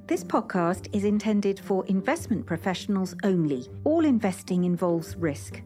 This podcast is intended for investment professionals only. All investing involves risk.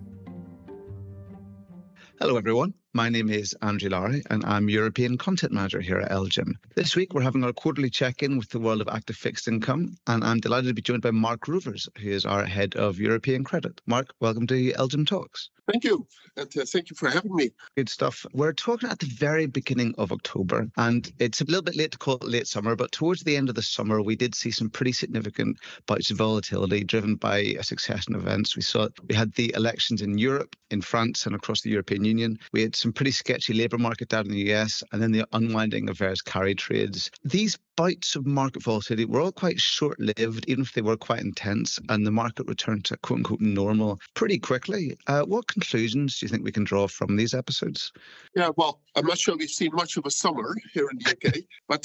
Hello everyone, my name is Andrew Lowry and I'm European Content Manager here at LGIM. This week we're having our quarterly check-in with the world of active fixed income, and I'm delighted to be joined by Mark Rovers, who is our Head of European Credit. Mark, welcome to LGIM Talks. Thank you, and thank you for having me. Good stuff. We're talking at the very beginning of October, and it's a little bit late to call it late summer, but towards the end of the summer, we did see some pretty significant bouts of volatility driven by a succession of events. We had the elections in Europe, in France, and across the European Union. We had some pretty sketchy labour market data in the US, and then the unwinding of various carry trades. These bouts of market volatility were all quite short-lived, even if they were quite intense, and the market returned to quote-unquote normal pretty quickly. What conclusions do you think we can draw from these episodes? Yeah, well, I'm not sure we've seen much of a summer here in the UK, but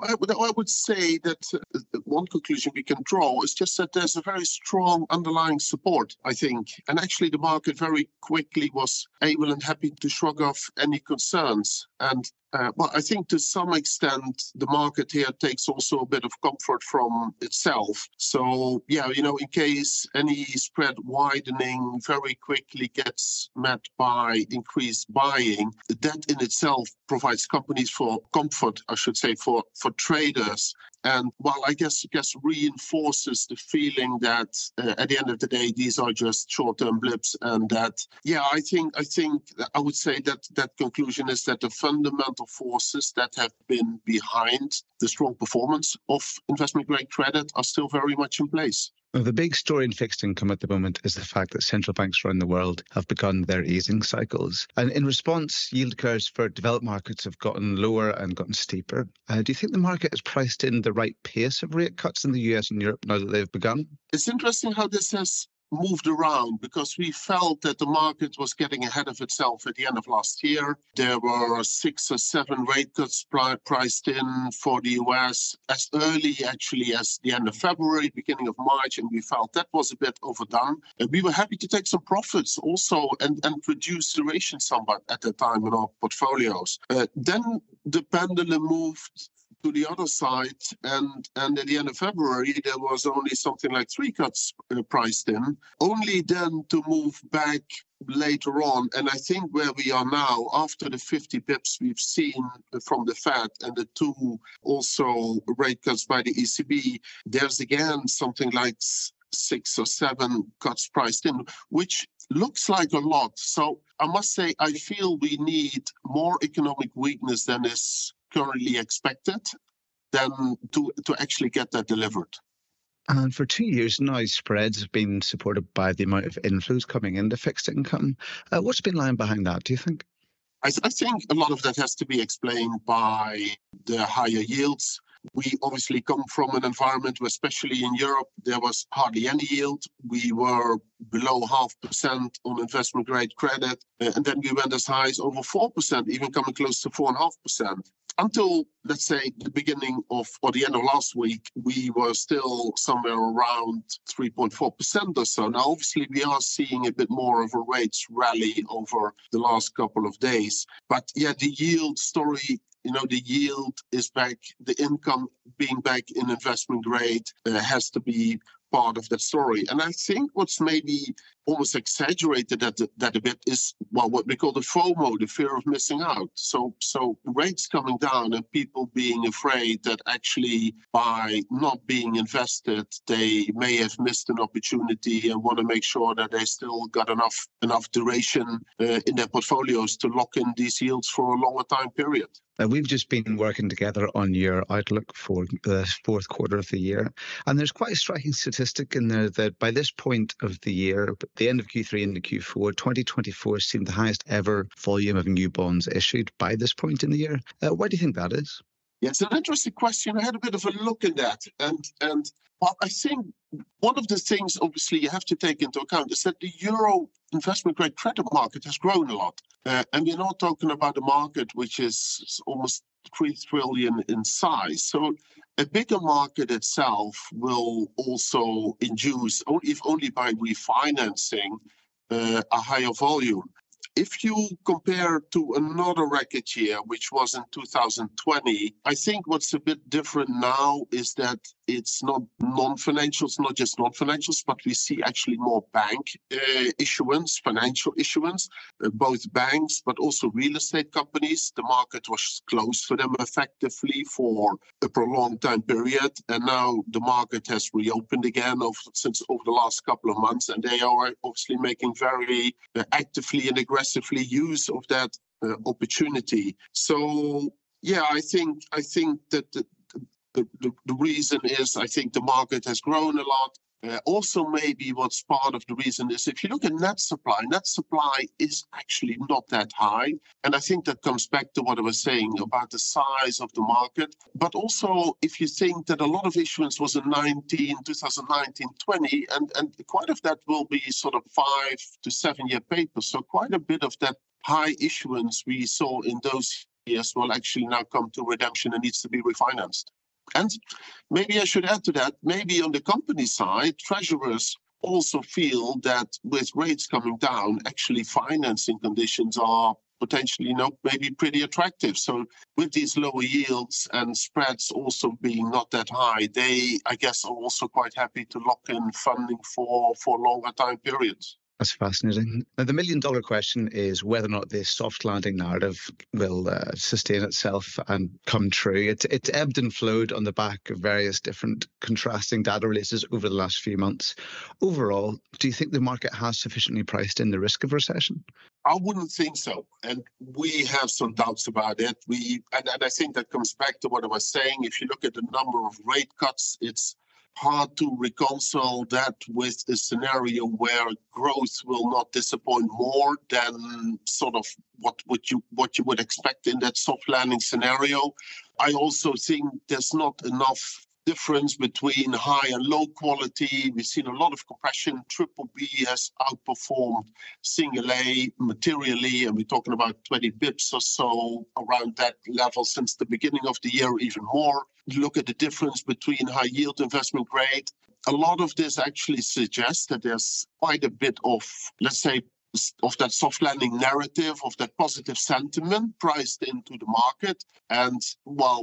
I would say that one conclusion we can draw is just that there's a very strong underlying support, I think. And actually the market very quickly was able and happy to shrug off any concerns. And well, I think to some extent, the market here takes also a bit of comfort from itself. So, yeah, in case any spread widening very quickly gets met by increased buying, that in itself provides companies for comfort, I should say, for traders. And, well, I guess reinforces the feeling that at the end of the day, these are just short-term blips. And that, yeah, I think I would say that conclusion is that the fundamental forces that have been behind the strong performance of investment-grade credit are still very much in place. Well, the big story in fixed income at the moment is the fact that central banks around the world have begun their easing cycles. And in response, yield curves for developed markets have gotten lower and gotten steeper. Do you think the market has priced in the right pace of rate cuts in the US and Europe now that they've begun? It's interesting how this has moved around, because we felt that the market was getting ahead of itself at the end of last year. There were 6 or 7 rate cuts priced in for the US as early actually as the end of February, beginning of March, and we felt that was a bit overdone. And we were happy to take some profits also and reduce duration somewhat at that time in our portfolios. Then the pendulum moved to the other side, and at the end of February, there was only something like 3 cuts priced in, only then to move back later on. And I think where we are now, after the 50 pips we've seen from the Fed and the 2 also rate cuts by the ECB, there's again something like 6 or 7 cuts priced in, which looks like a lot. So I must say, I feel we need more economic weakness than is currently expected than to actually get that delivered. And for 2 years now, spreads have been supported by the amount of inflows coming into fixed income. What's been lying behind that, do you think? I think a lot of that has to be explained by the higher yields. We obviously come from an environment where, especially in Europe, there was hardly any yield. We were below 0.5% on investment-grade credit, and then we went as high as over 4%, even coming close to 4.5%. Until, let's say, the beginning of, or the end of last week, we were still somewhere around 3.4% or so. Now, obviously, we are seeing a bit more of a rates rally over the last couple of days. But yeah, the yield story, the yield is back, the income being back in investment grade has to be part of that story. And I think what's maybe almost exaggerated that a bit is, well, what we call the FOMO, the fear of missing out. So rates coming down and people being afraid that actually by not being invested, they may have missed an opportunity and want to make sure that they still got enough duration in their portfolios to lock in these yields for a longer time period. We've just been working together on your outlook for the fourth quarter of the year. And there's quite a striking statistic in there that by this point of the year, the end of Q3 into Q4, 2024 seemed the highest ever volume of new bonds issued by this point in the year. Why do you think that is? Yeah, it's an interesting question. I had a bit of a look at that. And well, I think one of the things, obviously, you have to take into account is that the euro investment-grade credit market has grown a lot. And we're not talking about a market which is almost 3 trillion in size. So a bigger market itself will also induce, if only by refinancing, a higher volume. If you compare to another record year, which was in 2020, I think what's a bit different now is that it's not non-financials, not just non-financials, but we see actually more bank issuance, financial issuance, both banks, but also real estate companies. The market was closed for them effectively for a prolonged time period. And now the market has reopened again over the last couple of months. And they are obviously making very actively and aggressively use of that opportunity. So, yeah, I think that the reason is, I think the market has grown a lot. Also, maybe what's part of the reason is if you look at net supply is actually not that high. And I think that comes back to what I was saying about the size of the market. But also, if you think that a lot of issuance was in 2019-20, and quite of that will be sort of 5 to 7 year papers. So quite a bit of that high issuance we saw in those years will actually now come to redemption and needs to be refinanced. And maybe I should add to that, maybe on the company side, treasurers also feel that with rates coming down, actually financing conditions are potentially maybe pretty attractive. So with these lower yields and spreads also being not that high, they, I guess, are also quite happy to lock in funding for longer time periods. That's fascinating. Now, the million-dollar question is whether or not this soft landing narrative will sustain itself and come true. It's ebbed and flowed on the back of various different contrasting data releases over the last few months. Overall, do you think the market has sufficiently priced in the risk of recession? I wouldn't think so. And we have some doubts about it. And I think that comes back to what I was saying. If you look at the number of rate cuts, it's hard to reconcile that with a scenario where growth will not disappoint more than sort of what you would expect in that soft landing scenario. I also think there's not enough difference between high and low quality. We've seen a lot of compression. Triple B has outperformed single A materially, and we're talking about 20 bips or so around that level since the beginning of the year, even more. You look at the difference between high yield investment grade. A lot of this actually suggests that there's quite a bit of, let's say, of that soft landing narrative, of that positive sentiment priced into the market. And while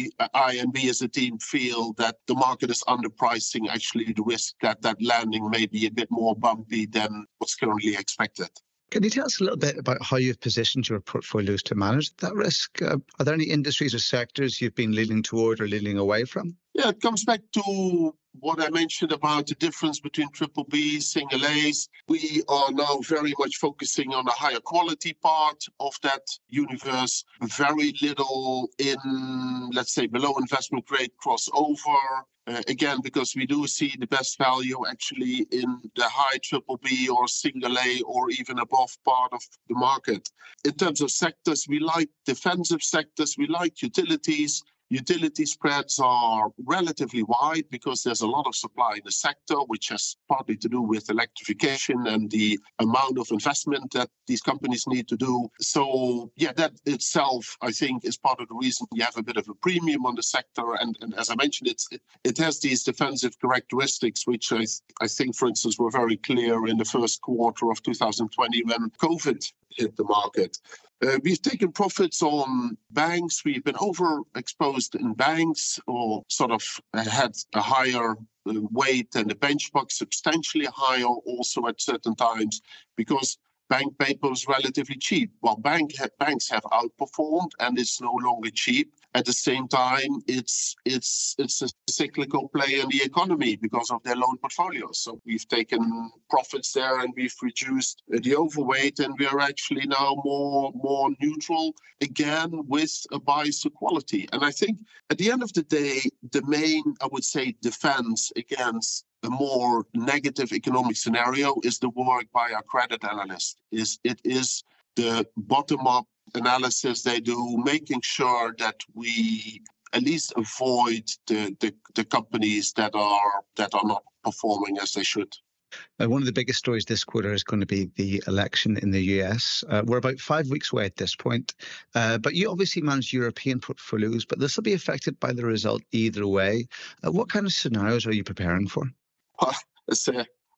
I and we as a team feel that the market is underpricing actually the risk that landing may be a bit more bumpy than what's currently expected. Can you tell us a little bit about how you've positioned your portfolios to manage that risk? Are there any industries or sectors you've been leaning toward or leaning away from? Yeah, it comes back to what I mentioned about the difference between triple B, single A's. We are now very much focusing on the higher quality part of that universe. Very little in, let's say, below investment grade crossover. Again, because we do see the best value actually in the high triple B or single A or even above part of the market. In terms of sectors, we like defensive sectors, we like utilities. Utility spreads are relatively wide because there's a lot of supply in the sector, which has partly to do with electrification and the amount of investment that these companies need to do. So, yeah, that itself, I think, is part of the reason you have a bit of a premium on the sector. And as I mentioned, it has these defensive characteristics, which I think, for instance, were very clear in the first quarter of 2020 when COVID hit the market. We've taken profits on banks. We've been overexposed in banks or sort of had a higher weight than the benchmark, substantially higher also at certain times because bank paper was relatively cheap. While banks have outperformed and it's no longer cheap. At the same time, it's a cyclical play in the economy because of their loan portfolios. So we've taken profits there and we've reduced the overweight, and we are actually now more neutral again with a bias to quality. And I think at the end of the day, the main, I would say, defense against a more negative economic scenario is the work by our credit analysts. It is the bottom-up analysis they do, making sure that we at least avoid the companies that are not performing as they should. One of the biggest stories this quarter is going to be the election in the US. We're about 5 weeks away at this point, but you obviously manage European portfolios, but this will be affected by the result either way. What kind of scenarios are you preparing for?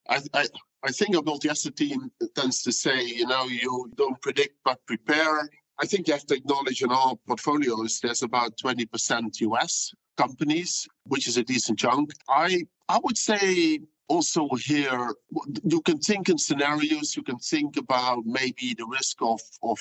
I think our multi-asset team tends to say, you don't predict but prepare. I think you have to acknowledge in our portfolios, there's about 20% US companies, which is a decent chunk. I would say also here, you can think in scenarios, you can think about maybe the risk of a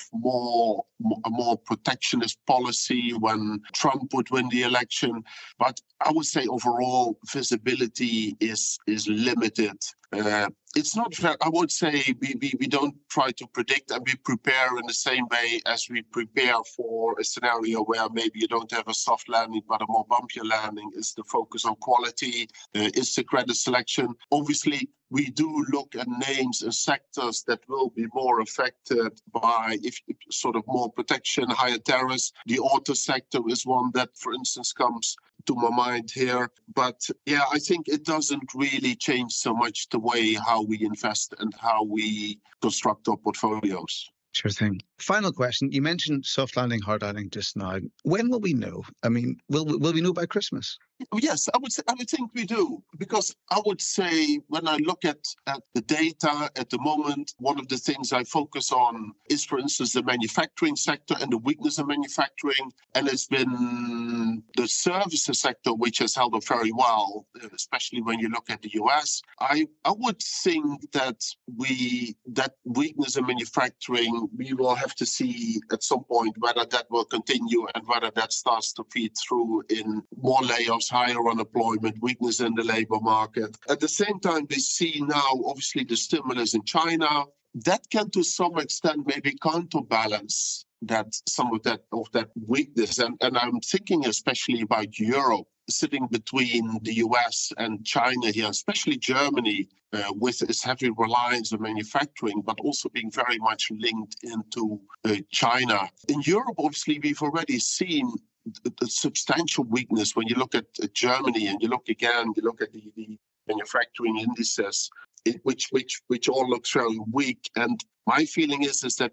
more protectionist policy when Trump would win the election. But I would say overall visibility is limited. It's not fair. I would say we don't try to predict, and we prepare in the same way as we prepare for a scenario where maybe you don't have a soft landing but a more bumpier landing. Is the focus on quality? Is the credit selection? Obviously, we do look at names and sectors that will be more affected by if sort of more protection, higher tariffs. The auto sector is one that, for instance, comes to my mind here. But yeah, I think it doesn't really change so much the way how we invest and how we construct our portfolios. Sure thing. Final question. You mentioned soft landing, hard landing just now. When will we know? I mean, will we know by Christmas? Yes, I would think we do, because I would say when I look at the data at the moment, one of the things I focus on is, for instance, the manufacturing sector and the weakness in manufacturing. And it's been the services sector which has held up very well, especially when you look at the US. I would think that that weakness in manufacturing, we will have to see at some point whether that will continue and whether that starts to feed through in more layoffs, higher unemployment, weakness in the labor market. At the same time, we see now, obviously, the stimulus in China. That can, to some extent, maybe counterbalance some of that weakness. And I'm thinking especially about Europe, sitting between the US and China here, especially Germany, with its heavy reliance on manufacturing, but also being very much linked into China. In Europe, obviously, we've already seen the substantial weakness when you look at Germany and you look at the manufacturing indices, which all looks very weak. And my feeling is that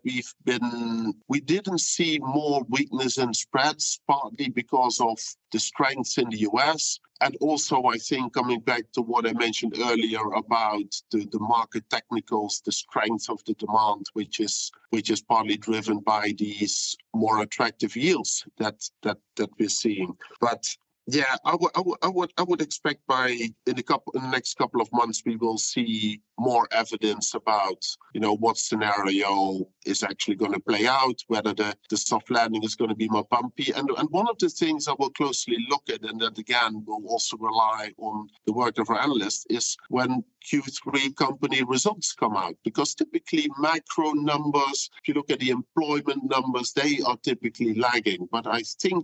we didn't see more weakness in spreads, partly because of the strengths in the US. And also, I think, coming back to what I mentioned earlier about the market technicals, the strength of the demand, which is partly driven by these more attractive yields that we're seeing. But yeah, I would expect in the next couple of months we will see more evidence about what scenario is actually going to play out, whether the soft landing is going to be more bumpy. And one of the things I will closely look at, and that again will also rely on the work of our analysts, is when Q3 company results come out, because typically macro numbers, if you look at the employment numbers, they are typically lagging. But I think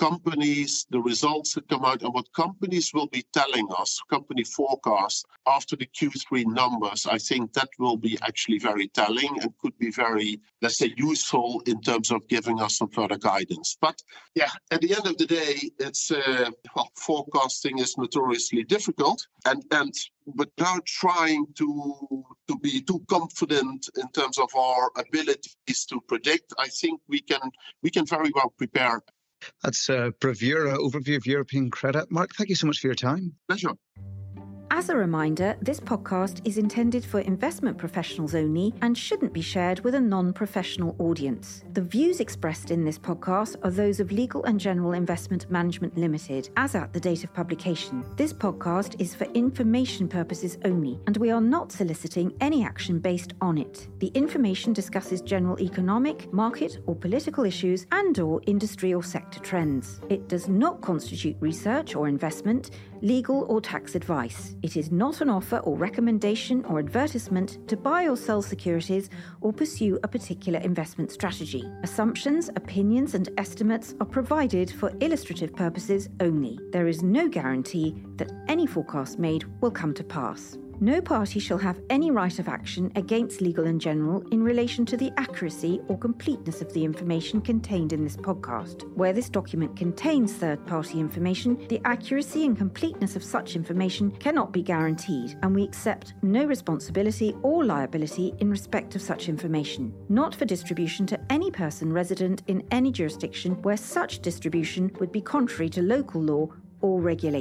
the results that come out and what companies will be telling us, company forecasts after the Q3 numbers, I think that will be actually very telling and could be very, let's say, useful in terms of giving us some further guidance. But yeah, at the end of the day, it's forecasting is notoriously difficult, and without trying to be too confident in terms of our abilities to predict, I think we can very well prepare. That's a Bravura overview of European credit. Mark, thank you so much for your time. Pleasure. As a reminder, this podcast is intended for investment professionals only and shouldn't be shared with a non-professional audience. The views expressed in this podcast are those of Legal & General Investment Management Limited, as at the date of publication. This podcast is for information purposes only, and we are not soliciting any action based on it. The information discusses general economic, market or political issues and/or industry or sector trends. It does not constitute research or investment, legal or tax advice. It is not an offer or recommendation or advertisement to buy or sell securities or pursue a particular investment strategy. Assumptions, opinions, and estimates are provided for illustrative purposes only. There is no guarantee that any forecast made will come to pass. No party shall have any right of action against Legal & General in relation to the accuracy or completeness of the information contained in this podcast. Where this document contains third-party information, the accuracy and completeness of such information cannot be guaranteed, and we accept no responsibility or liability in respect of such information, not for distribution to any person resident in any jurisdiction where such distribution would be contrary to local law or regulation.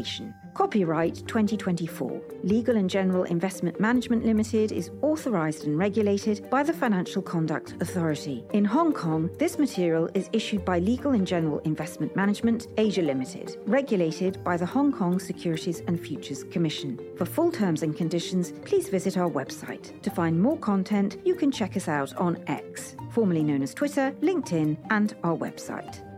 Copyright 2024. Legal & General Investment Management Limited is authorised and regulated by the Financial Conduct Authority. In Hong Kong, this material is issued by Legal & General Investment Management Asia Limited, regulated by the Hong Kong Securities and Futures Commission. For full terms and conditions, please visit our website. To find more content, you can check us out on X, formerly known as Twitter, LinkedIn, and our website.